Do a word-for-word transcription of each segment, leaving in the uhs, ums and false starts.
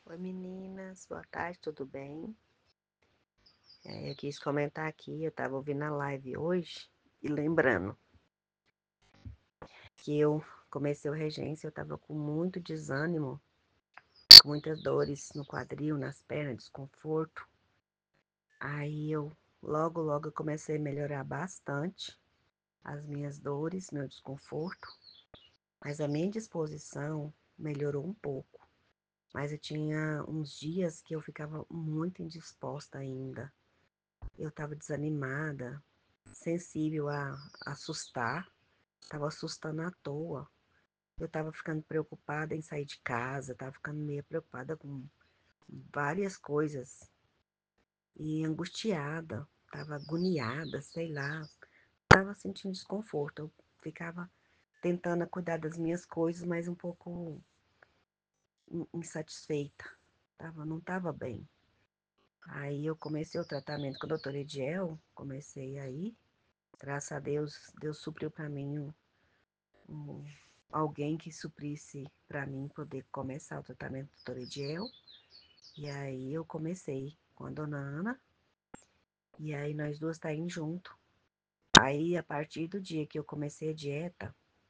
Oi meninas, boa tarde, tudo bem? É, eu quis comentar aqui, eu tava ouvindo a live hoje e lembrando que eu comecei o regência, eu tava com muito desânimo, com muitas dores no quadril, nas pernas, desconforto. Aí eu, logo, logo eu comecei a melhorar bastante as minhas dores, meu desconforto, mas a minha disposição melhorou um pouco. Mas eu tinha uns dias que eu ficava muito indisposta ainda. Eu tava desanimada, sensível a assustar, estava assustando à toa. Eu estava ficando preocupada em sair de casa, estava ficando meio preocupada com várias coisas e angustiada, estava agoniada, sei lá, estava sentindo desconforto. Eu ficava tentando cuidar das minhas coisas, mas um pouco insatisfeita. Tava, não estava bem. Aí eu comecei o tratamento com a doutora Ediel, comecei aí. Graças a Deus, Deus supriu para mim um, alguém que suprisse para mim poder começar o tratamento do Torediel. E aí eu comecei com a dona Ana. E aí nós duas tá indo junto. Aí a partir do dia que eu comecei a dieta,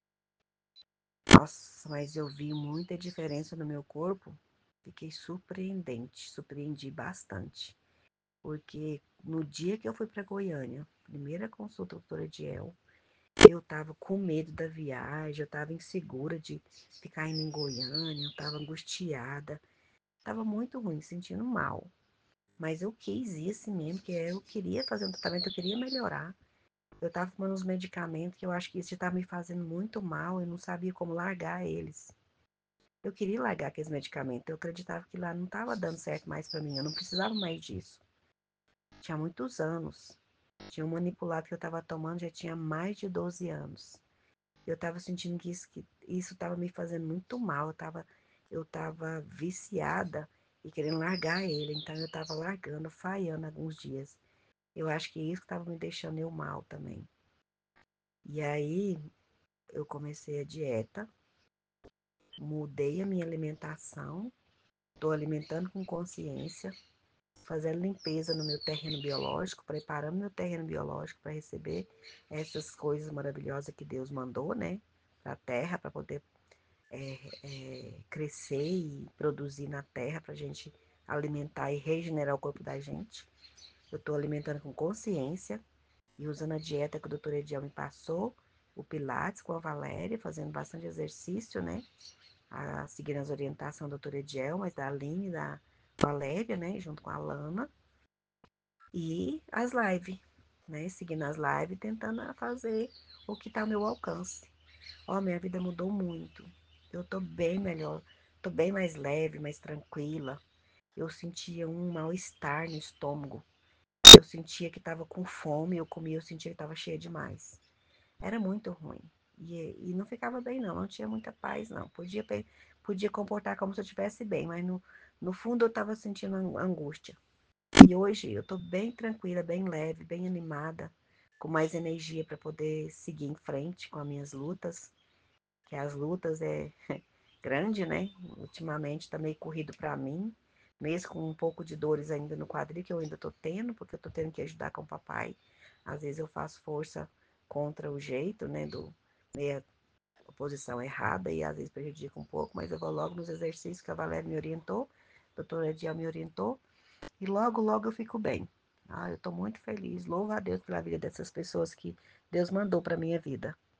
nossa, mas eu vi muita diferença no meu corpo. Fiquei surpreendente, surpreendi bastante. Porque no dia que eu fui para Goiânia, primeira consulta do Torediel, eu tava com medo da viagem, eu tava insegura de ficar indo em Goiânia, eu tava angustiada, tava muito ruim, sentindo mal. Mas eu quis ir assim mesmo, porque eu queria fazer um tratamento, eu queria melhorar. Eu tava tomando uns medicamentos que eu acho que isso já tava me fazendo muito mal, eu não sabia como largar eles. Eu queria largar aqueles medicamentos, eu acreditava que lá não tava dando certo mais para mim, eu não precisava mais disso. Tinha muitos anos. Tinha um manipulado que eu tava tomando, já tinha mais de doze anos. Eu tava sentindo que isso, que isso tava me fazendo muito mal. Eu tava, eu tava viciada e querendo largar ele. Então eu tava largando, falhando alguns dias. Eu acho que isso tava me deixando eu mal também. E aí eu comecei a dieta, mudei a minha alimentação, tô alimentando com consciência, fazendo limpeza no meu terreno biológico, preparando meu terreno biológico para receber essas coisas maravilhosas que Deus mandou, né? Para a terra, para poder é, é, crescer e produzir na terra para a gente alimentar e regenerar o corpo da gente. Eu estou alimentando com consciência e usando a dieta que o doutor Ediel me passou, o Pilates com a Valéria, fazendo bastante exercício, né? A, seguindo as orientações do doutor Ediel, mas da Aline e da Valéria, né? Junto com a Lana. E as lives, né? Seguindo as lives, tentando fazer o que está ao meu alcance. Ó, minha vida mudou muito. Eu tô bem melhor. Tô bem mais leve, mais tranquila. Eu sentia um mal-estar no estômago. Eu sentia que tava com fome, eu comia, eu sentia que tava cheia demais. Era muito ruim. E, e não ficava bem, não. Não tinha muita paz, não. Podia, podia comportar como se eu estivesse bem, mas no, no fundo eu tava sentindo angústia. E hoje eu tô bem tranquila, bem leve, bem animada, com mais energia para poder seguir em frente com as minhas lutas, que as lutas é grande, né? Ultimamente tá meio corrido para mim, mesmo com um pouco de dores ainda no quadril, que eu ainda tô tendo, porque eu tô tendo que ajudar com o papai. Às vezes eu faço força contra o jeito, né, do meia a posição errada e às vezes prejudica um pouco, mas eu vou logo nos exercícios que a Valéria me orientou, a doutora Ediel me orientou, e logo, logo eu fico bem. Ah, eu tô muito feliz, louvo a Deus pela vida dessas pessoas que Deus mandou para minha vida.